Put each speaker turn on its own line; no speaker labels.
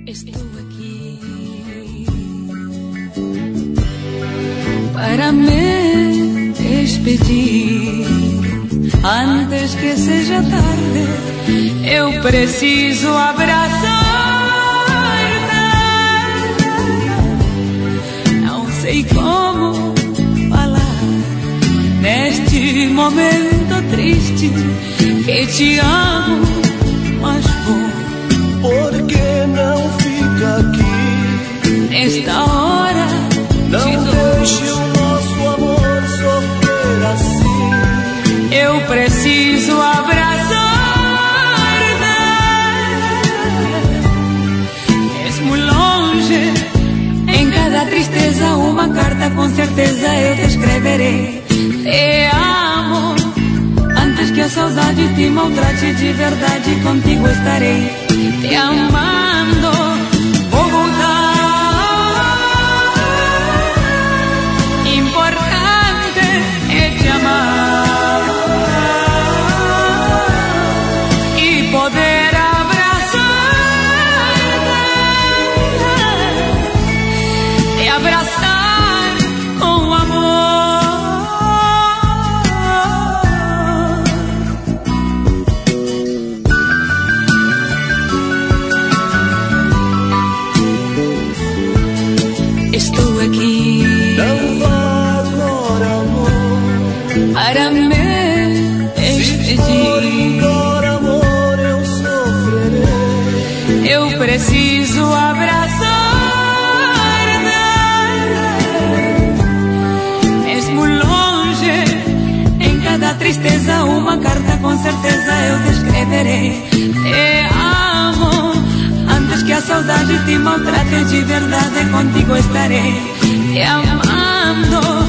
Estou aqui para me despedir. Antes que seja tarde, eu preciso abraçar-te. Não sei como falar neste momento triste, que te amo, mas vou.
Por que não fica aqui?
Nesta hora
não deixe o nosso amor sofrer assim.
Eu preciso abraçar-te. Mesmo longe, em cada tristeza uma carta com certeza eu te escreverei. Te amo, antes que a saudade te maltrate, de verdade contigo estarei. Te amando, vou voltar. Importante é te amar e poder abraçar-te, te abraçar com amor. Estou aqui.
Não vá agora, amor,
para me despedir.
Se for embora, amor, eu sofrerei.
Eu preciso abraçar-te. Mesmo longe, em cada tristeza uma carta com certeza eu te escreverei. Te amo, antes que a saudade te maltrate, de verdade contigo estarei. Te amando,